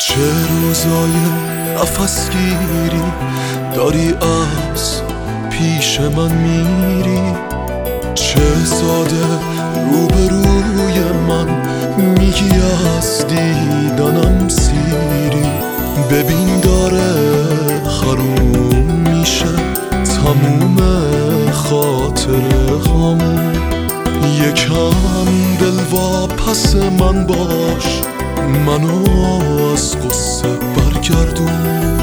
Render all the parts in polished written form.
چه روزای نفس گیری داری از پیش من میری، چه ساده روبروی من میگی از دیدنم سیری. ببین داره حروم میشه تموم خاطره هامون، یکم دل واپس من باش، منو از قصه برگردون.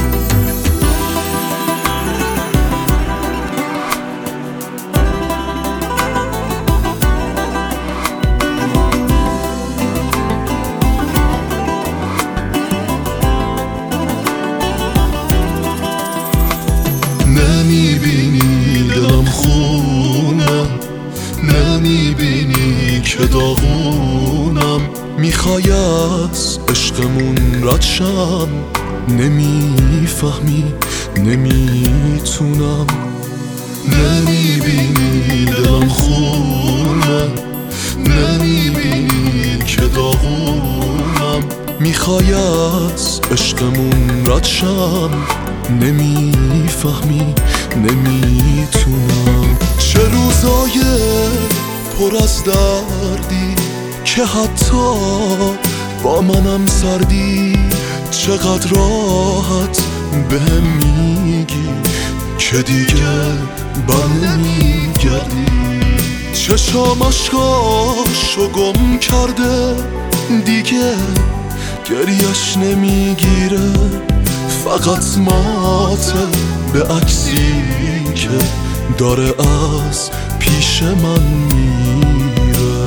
نمیبینی دلم خونم، نمیبینی که داغونم، میخوای از عشقمون رد شم، نمیفهمی نمیتونم. نمیبینی دلم خونم، نمیبینی که داغونم، میخوای از عشقمون رد شم، نمیفهمی نمیتونم. چه روزای پر از دردی که حتی با منم سردی، چقدر راحت بهم میگی که دیگه بر نمیگردی. چشام اشکاشو گم کرده دیگه گریش نمیگیره، فقط ماته به عکسی که داره از پیش من میره.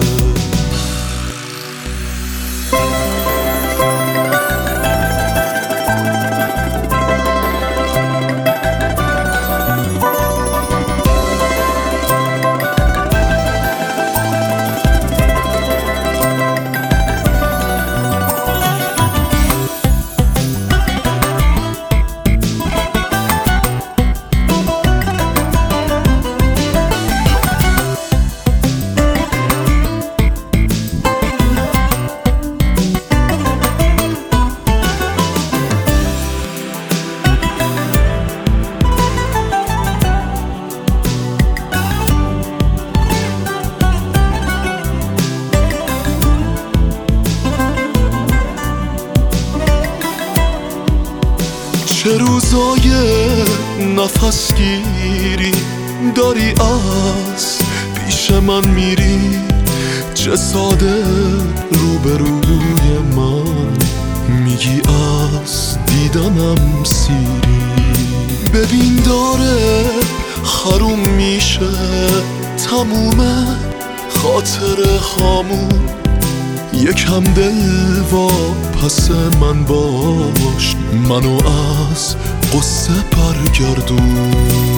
چه روزای نفس گیری داری از پیش من میری، چه ساده روبروی من میگی از دیدنم سیری. ببین داره حروم میشه تموم خاطره هامون، یکم دل واپس من باش، منو از قصه برگردون.